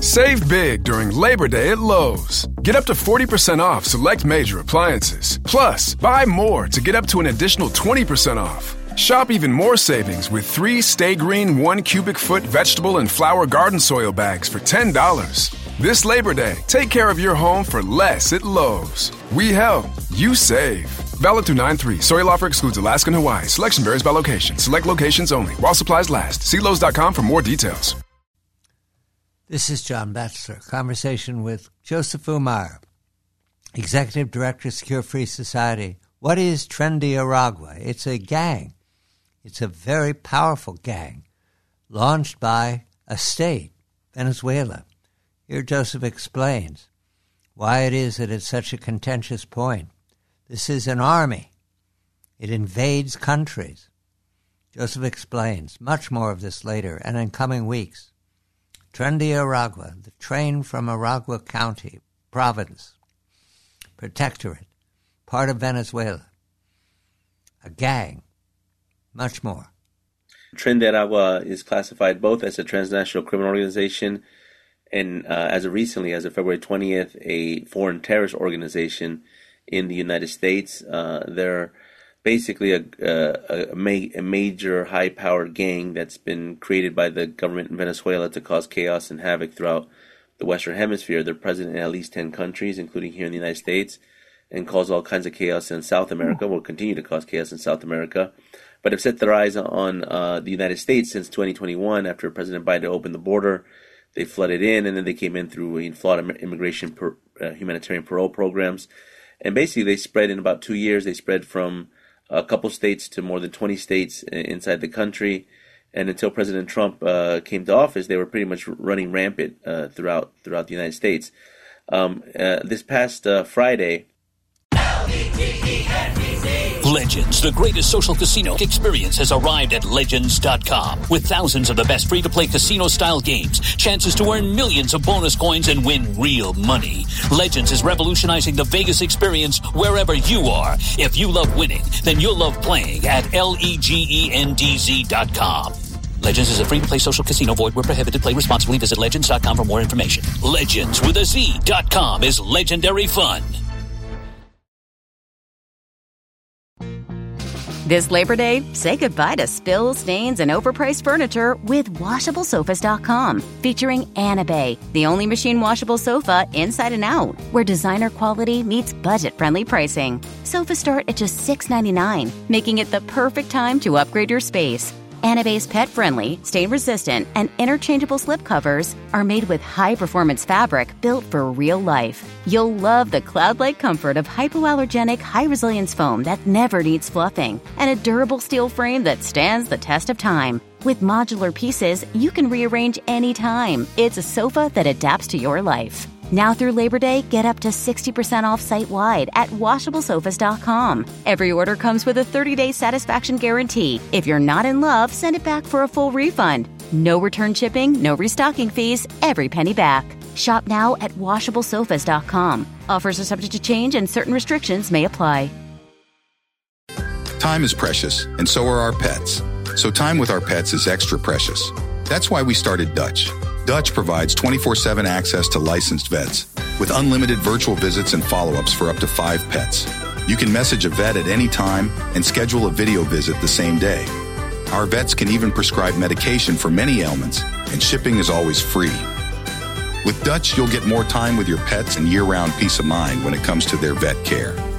Save big during Labor Day at Lowe's. Get up to 40% off select major appliances. Plus, buy more to get up to an additional 20% off. Shop even more savings with 3 Stay Green 1 cubic foot vegetable and flower garden soil bags for $10. This Labor Day, take care of your home for less at Lowe's. We help, you save. Valid through 9/3. Soil offer excludes Alaska and Hawaii. Selection varies by location. Select locations only. While supplies last. See Lowe's.com for more details. This is John Batchelor. Conversation with Joseph Umar, Executive Director, Secure Free Society. What is Trendy Aragua? It's a gang. It's a very powerful gang launched by a state, Venezuela. Here Joseph explains why it is that it's such a contentious point. This is an army. It invades countries. Joseph explains much more of this later and in coming weeks. Trendy Aragua, the train from Aragua County, province, protectorate, part of Venezuela, a gang, much more. Trendy Aragua is classified both as a transnational criminal organization and as of February 20th, a foreign terrorist organization in the United States. They're basically a major high-powered gang that's been created by the government in Venezuela to cause chaos and havoc throughout the Western Hemisphere. They're present in at least 10 countries, including here in the United States, and cause all kinds of chaos in South America, will continue to cause chaos in South America, but have set their eyes on the United States since 2021 after President Biden opened the border. They flooded in, and then they came in through flawed immigration humanitarian parole programs. And basically they spread in about 2 years. They spread from a couple states to more than 20 states inside the country. And until President Trump came to office, they were pretty much running rampant throughout the United States. This past Friday... Legends, the greatest social casino experience, has arrived at Legends.com. With thousands of the best free-to-play casino-style games, chances to earn millions of bonus coins and win real money. Legends is revolutionizing the Vegas experience wherever you are. If you love winning, then you'll love playing at LEGENDZ.com. Legends is a free-to-play social casino. Void where prohibited. Play responsibly. Visit Legends.com for more information. Legends with a Z.com is legendary fun. This Labor Day, say goodbye to spills, stains, and overpriced furniture with WashableSofas.com. Featuring Anabay, the only machine washable sofa inside and out, where designer quality meets budget-friendly pricing. Sofas start at just $6.99, making it the perfect time to upgrade your space. Anabay's pet-friendly, stain-resistant, and interchangeable slip covers are made with high-performance fabric built for real life. You'll love the cloud-like comfort of hypoallergenic, high-resilience foam that never needs fluffing, and a durable steel frame that stands the test of time. With modular pieces, you can rearrange anytime. It's a sofa that adapts to your life. Now through Labor Day, get up to 60% off site-wide at WashableSofas.com. Every order comes with a 30-day satisfaction guarantee. If you're not in love, send it back for a full refund. No return shipping, no restocking fees, every penny back. Shop now at WashableSofas.com. Offers are subject to change and certain restrictions may apply. Time is precious, and so are our pets. So time with our pets is extra precious. That's why we started Dutch. Dutch provides 24/7 access to licensed vets with unlimited virtual visits and follow-ups for up to 5 pets. You can message a vet at any time and schedule a video visit the same day. Our vets can even prescribe medication for many ailments, and shipping is always free. With Dutch, you'll get more time with your pets and year-round peace of mind when it comes to their vet care.